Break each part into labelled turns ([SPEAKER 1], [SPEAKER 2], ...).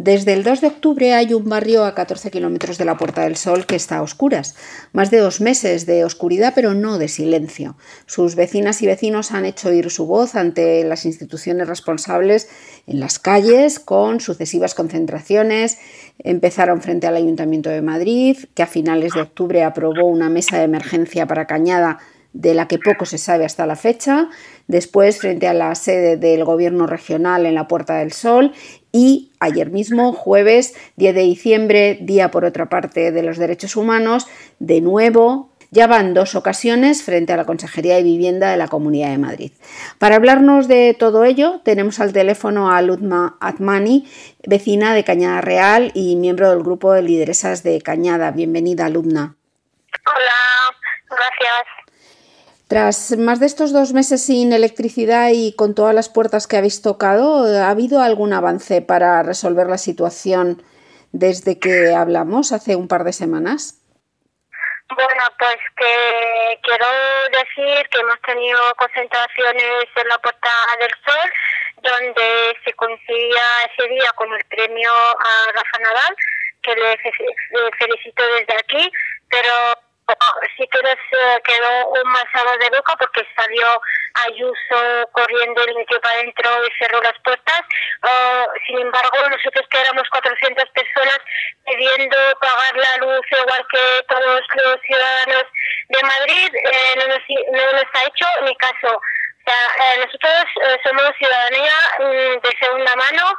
[SPEAKER 1] Desde el 2 de octubre hay un barrio a 14 kilómetros de la Puerta del Sol que está a oscuras. Más de 2 meses de oscuridad, pero no de silencio. Sus vecinas y vecinos han hecho oír su voz ante las instituciones responsables en las calles con sucesivas concentraciones. Empezaron frente al Ayuntamiento de Madrid, que a finales de octubre aprobó una mesa de emergencia para Cañada, de la que poco se sabe hasta la fecha. Después, frente a la sede del Gobierno regional en la Puerta del Sol. Y ayer mismo, jueves 10 de diciembre, día por otra parte de los derechos humanos, de nuevo, ya van 2 ocasiones frente a la Consejería de Vivienda de la Comunidad de Madrid. Para hablarnos de todo ello, tenemos al teléfono a Lubna Atmani, vecina de Cañada Real y miembro del grupo de lideresas de Cañada. Bienvenida, Lubna.
[SPEAKER 2] Hola, gracias.
[SPEAKER 1] Tras más de estos 2 meses sin electricidad y con todas las puertas que habéis tocado, ¿ha habido algún avance para resolver la situación desde que hablamos hace un par de semanas?
[SPEAKER 2] Bueno, pues que quiero decir que hemos tenido concentraciones en la Puerta del Sol, donde se coincidía ese día con el premio a Rafa Nadal, que le felicito desde aquí, pero sí que nos quedó un mal sabor de boca porque salió Ayuso corriendo y metió para adentro y cerró las puertas. Sin embargo, nosotros que éramos 400 personas pidiendo pagar la luz igual que todos los ciudadanos de Madrid, no nos ha hecho ni caso. O sea, nosotros somos ciudadanía de segunda mano,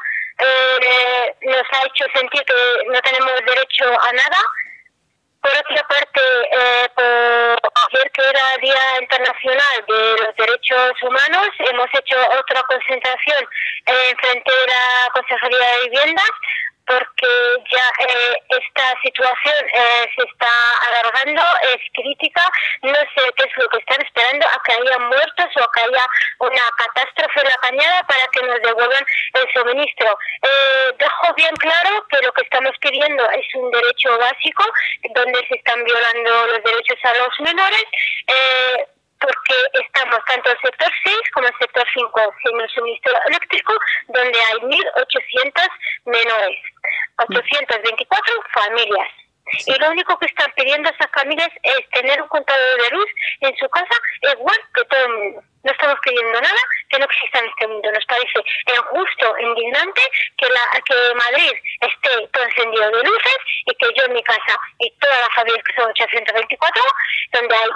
[SPEAKER 2] nos ha hecho sentir que no tenemos derecho a nada. Por otra parte, ayer que era Día Internacional de los Derechos Humanos, hemos hecho otra concentración frente a la Consejería de Viviendas, porque ya esta situación se está alargando, es crítica, no sé qué es lo que están esperando, a que haya muertos o a que haya una catástrofe en la Cañada para que nos devuelvan el suministro. Dejo bien claro que lo que estamos pidiendo es un derecho básico, donde se están violando los derechos a los menores, porque estamos tanto en el sector 6 como en el sector 5 sin el suministro eléctrico, donde hay 1.800 menores, 824 familias. Y lo único que están pidiendo esas familias es tener un contador de luz en su casa igual que todo el mundo. No estamos pidiendo nada que no exista en este mundo. Nos parece injusto, indignante que Madrid esté todo encendido de luces y que yo en mi casa y todas las familias que son 824, donde hay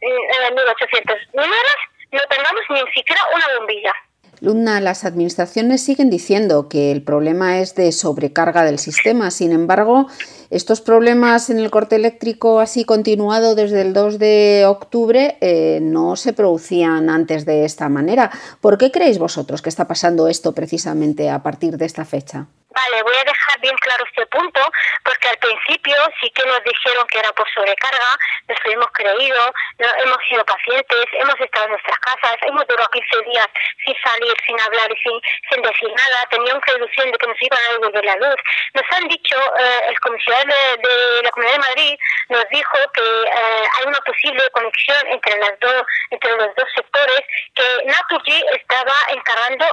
[SPEAKER 2] 1.800 menores, no tengamos ni siquiera una bombilla.
[SPEAKER 1] Lubna, las administraciones siguen diciendo que el problema es de sobrecarga del sistema. Sin embargo, estos problemas en el corte eléctrico así continuado desde el 2 de octubre no se producían antes de esta manera. ¿Por qué creéis vosotros que está pasando esto precisamente a partir de esta fecha?
[SPEAKER 2] Vale, voy a dejar bien claro este punto, porque al principio sí que nos dijeron que era por sobrecarga, nos lo hemos creído, hemos sido pacientes, hemos estado en nuestras casas, hemos durado 15 días sin salir, sin hablar y sin decir nada, teníamos la ilusión de que nos iban a devolver la luz. Nos han dicho, el comisionado de la Comunidad de Madrid nos dijo que hay una posible conexión entre los dos sectores, que Naturgy estaba encargando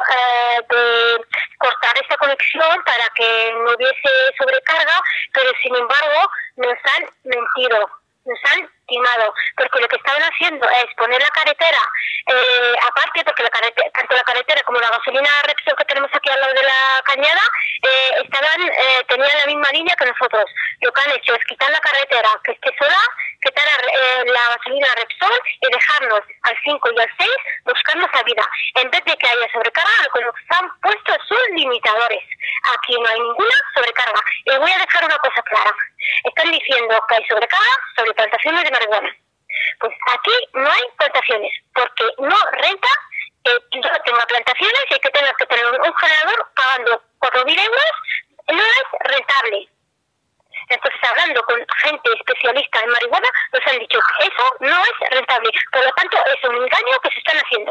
[SPEAKER 2] de cortar esa conexión para que no hubiese sobrecarga, pero sin embargo nos han mentido, nos han timado, porque lo que estaban haciendo es poner la carretera, aparte porque tanto la carretera como la gasolina Repsol que tenemos aquí al lado de la Cañada, tenían la misma línea que nosotros. Lo que han hecho es quitar la carretera que esté sola, quitar la gasolina Repsol y dejarnos al 5 y al 6 buscarnos la vida. En vez de que haya sobrecarga, lo que nos han puesto son limitadores. Aquí no hay ninguna sobrecarga. Y voy a dejar una cosa clara. Están diciendo que hay sobrecarga sobre plantaciones de marihuana. Pues aquí no hay plantaciones, porque no renta que yo tenga plantaciones y que tengas que tener un generador pagando 4.000 euros, no es rentable. Entonces, hablando con gente especialista en marihuana, nos han dicho que eso no es rentable. Por lo tanto, es un engaño que se están haciendo.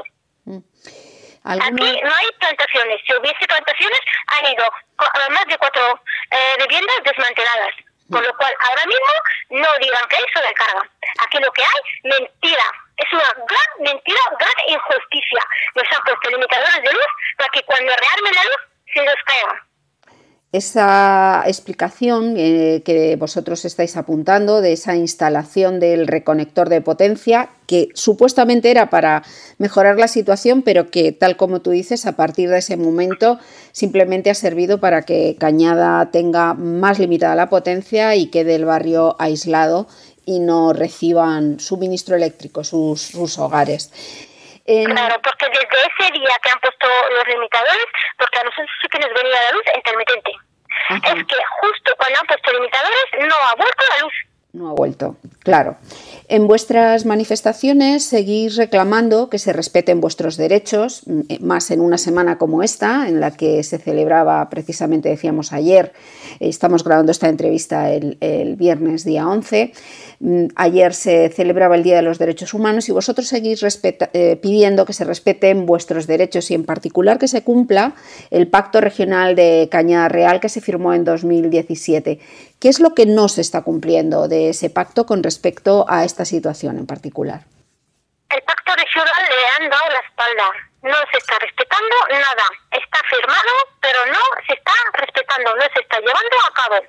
[SPEAKER 2] Aquí no hay plantaciones. Si hubiese plantaciones, han ido más de 4 viviendas desmanteladas. Con lo cual, ahora mismo, no digan que hay sobrecarga. Aquí lo que hay, mentira. Es una gran mentira, gran injusticia. Nos han puesto limitadores de luz para que cuando rearmen la luz, se nos caiga.
[SPEAKER 1] Esa explicación que vosotros estáis apuntando de esa instalación del reconector de potencia, que supuestamente era para mejorar la situación, pero que, tal como tú dices, a partir de ese momento simplemente ha servido para que Cañada tenga más limitada la potencia y quede el barrio aislado y no reciban suministro eléctrico sus hogares.
[SPEAKER 2] Claro, porque desde ese día que han puesto los limitadores, porque a nosotros sí que nos venía la luz intermitente. Ajá. Es que justo cuando han puesto limitadores no ha vuelto la luz.
[SPEAKER 1] No ha vuelto, claro. En vuestras manifestaciones seguís reclamando que se respeten vuestros derechos, más en una semana como esta, en la que se celebraba precisamente, decíamos ayer, estamos grabando esta entrevista el viernes día 11, ayer se celebraba el Día de los Derechos Humanos y vosotros seguís pidiendo que se respeten vuestros derechos y en particular que se cumpla el Pacto Regional de Cañada Real que se firmó en 2017. ¿Qué es lo que no se está cumpliendo de ese pacto con respecto a esta situación en particular?
[SPEAKER 2] El pacto regional le han dado la espalda. No se está respetando nada. Está firmado, pero no se está respetando, no se está llevando a cabo.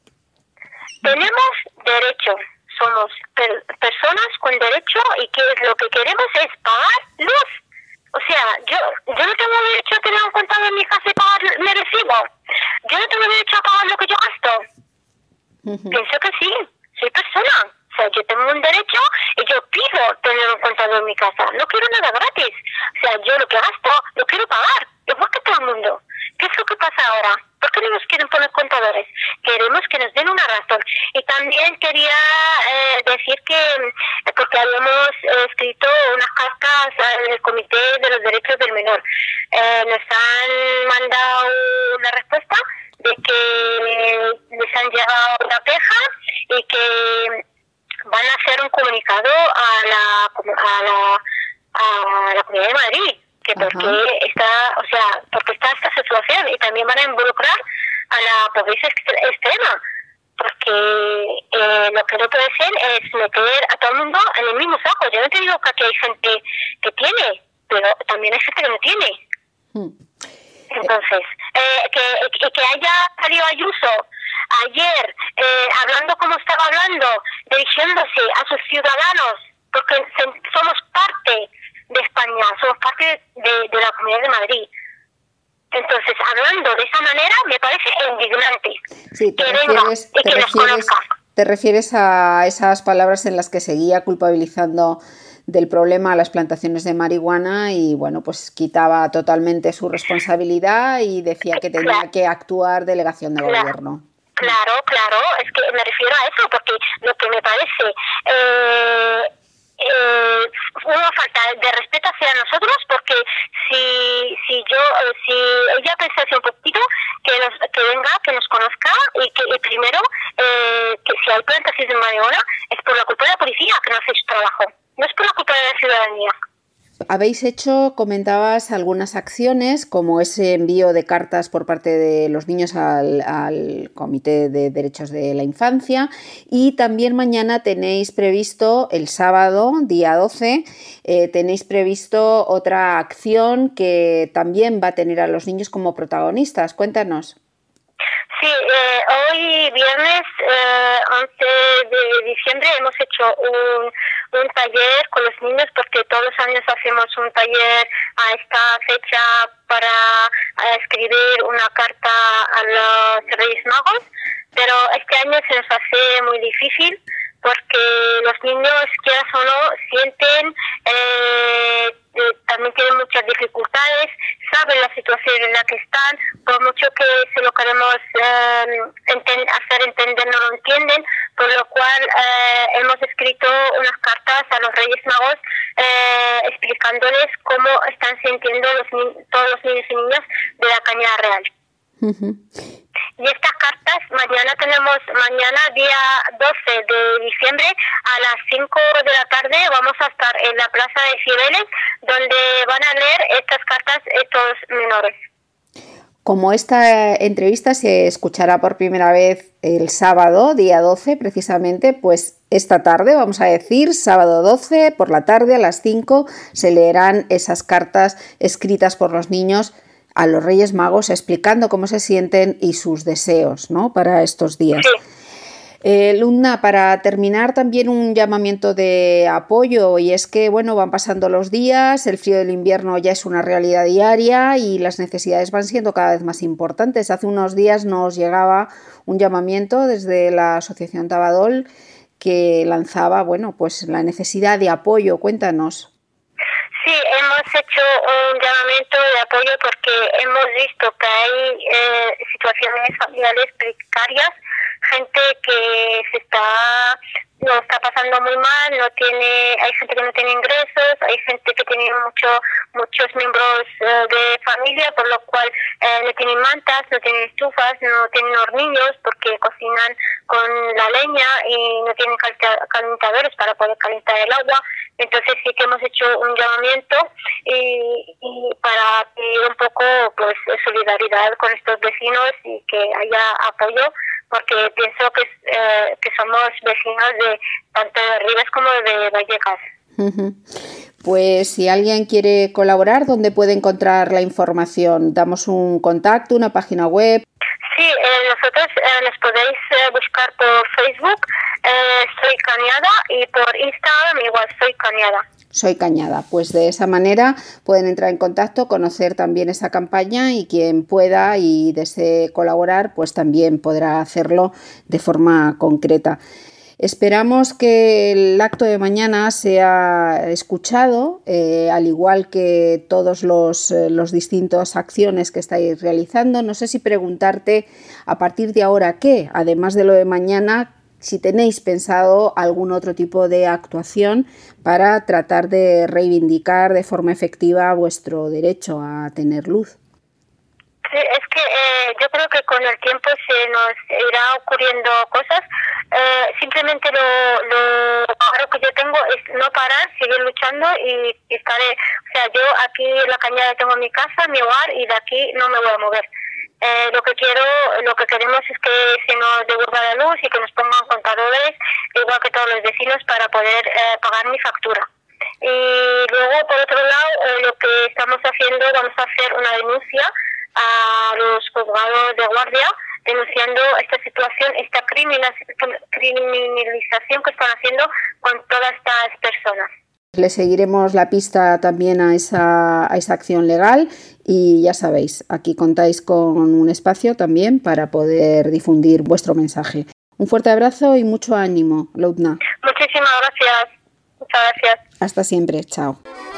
[SPEAKER 2] Tenemos derecho. Somos personas con derecho y que lo que queremos es pagar luz. O sea, yo no tengo derecho a tener un contado en mi casa y pagar mi recibo. Yo no tengo derecho a pagar lo que yo gasto. Pienso que sí, soy persona. O sea, yo tengo un derecho y yo pido tener un contador en mi casa. No quiero nada gratis. O sea, yo lo que gasto lo quiero pagar. Igual que todo el mundo. ¿Qué es lo que pasa ahora? ¿Por qué no nos quieren poner contadores? Queremos que nos den una razón. Y también quería decir que, porque habíamos escrito unas cartas en el Comité de los Derechos del Menor, nos han mandado una respuesta de que les han llegado una queja y que van a hacer un comunicado a la Comunidad de Madrid, que porque está esta situación y también van a involucrar a la pobreza extrema, porque lo que no puede ser es meter a todo el mundo en el mismo saco. Yo no te digo que aquí hay gente que tiene, pero también hay gente que no tiene. Entonces, que haya salido Ayuso ayer hablando como estaba hablando, dirigiéndose a sus ciudadanos, porque somos parte de España, somos parte de la Comunidad de Madrid. Entonces, hablando de esa manera, me parece indignante.
[SPEAKER 1] Sí, te refieres a esas palabras en las que seguía culpabilizando del problema a las plantaciones de marihuana y, bueno, pues quitaba totalmente su responsabilidad y decía que tenía que actuar delegación de gobierno.
[SPEAKER 2] Claro, es que me refiero a eso, porque lo que me parece una falta de respeto hacia nosotros, porque si ella pensase un poquito, que venga, que nos conozca y que primero, que si hay plantaciones de marihuana es por la culpa de la policía que no hace su trabajo, no es por la culpa de la ciudadanía.
[SPEAKER 1] Habéis hecho, comentabas, algunas acciones como ese envío de cartas por parte de los niños al Comité de Derechos de la Infancia y también mañana tenéis previsto, el sábado, día 12, tenéis previsto otra acción que también va a tener a los niños como protagonistas. Cuéntanos.
[SPEAKER 2] Sí, hoy viernes 11 de diciembre hemos hecho un taller con los niños, porque todos los años hacemos un taller a esta fecha para escribir una carta a los Reyes Magos, pero este año se nos hace muy difícil porque los niños, quieras o no, sienten, también tienen muchas dificultades, saben la situación en la que están, por mucho que se lo queremos hacer entender, no lo entienden, por lo cual hemos escrito unas cartas a los Reyes Magos explicándoles cómo están sintiendo todos los niños y niñas de la Cañada Real. Y estas cartas, mañana día 12 de diciembre a las 5 de la tarde vamos a estar en la Plaza de Cibeles, donde van a leer estas cartas estos menores.
[SPEAKER 1] Como esta entrevista se escuchará por primera vez el sábado, día 12 precisamente, pues esta tarde, vamos a decir, sábado 12 por la tarde a las 5 se leerán esas cartas escritas por los niños a los Reyes Magos explicando cómo se sienten y sus deseos, ¿no?, para estos días.
[SPEAKER 2] Sí.
[SPEAKER 1] Luna, para terminar, también un llamamiento de apoyo, y es que, bueno, van pasando los días, el frío del invierno ya es una realidad diaria y las necesidades van siendo cada vez más importantes. Hace unos días nos llegaba un llamamiento desde la Asociación Tabadol que lanzaba, bueno, pues la necesidad de apoyo. Cuéntanos.
[SPEAKER 2] Sí, hemos hecho un llamamiento de apoyo porque hemos visto que hay situaciones familiares precarias, gente que lo está pasando muy mal, hay gente que no tiene ingresos, hay gente que tiene muchos miembros de familia, por lo cual no tienen mantas, no tienen estufas, no tienen hornillos porque cocinan con la leña y no tienen calentadores para poder calentar el agua. Entonces sí que hemos hecho un llamamiento y para pedir un poco pues solidaridad con estos vecinos y que haya apoyo, porque pienso que somos vecinos de tanto de Ribes como de Vallecas.
[SPEAKER 1] Uh-huh. Pues si alguien quiere colaborar, ¿dónde puede encontrar la información? ¿Damos un contacto, una página web?
[SPEAKER 2] Sí, nosotros les podéis buscar por Facebook, Soy Cañada, y por Instagram igual Soy Cañada.
[SPEAKER 1] Soy Cañada. Pues de esa manera pueden entrar en contacto, conocer también esa campaña, y quien pueda y desee colaborar, pues también podrá hacerlo de forma concreta. Esperamos que el acto de mañana sea escuchado, al igual que todos los distintos acciones que estáis realizando. No sé si preguntarte a partir de ahora qué, además de lo de mañana, si tenéis pensado algún otro tipo de actuación para tratar de reivindicar de forma efectiva vuestro derecho a tener luz.
[SPEAKER 2] Sí, es que yo creo que con el tiempo se nos irá ocurriendo cosas. Simplemente lo claro que yo tengo es no parar, seguir luchando y estaré. O sea, yo aquí en la Cañada tengo mi casa, mi hogar, y de aquí no me voy a mover. Lo que queremos es que se nos devuelva la luz y que nos pongan contadores, igual que todos los vecinos, para poder pagar mi factura. Y luego, por otro lado, lo que estamos haciendo, vamos a hacer una denuncia a los juzgados de guardia, denunciando esta situación, esta criminalización que están haciendo con todas estas personas.
[SPEAKER 1] Le seguiremos la pista también a esa acción legal, y ya sabéis, aquí contáis con un espacio también para poder difundir vuestro mensaje. Un fuerte abrazo y mucho ánimo, Loudna.
[SPEAKER 2] Muchísimas gracias. Muchas gracias.
[SPEAKER 1] Hasta siempre. Chao.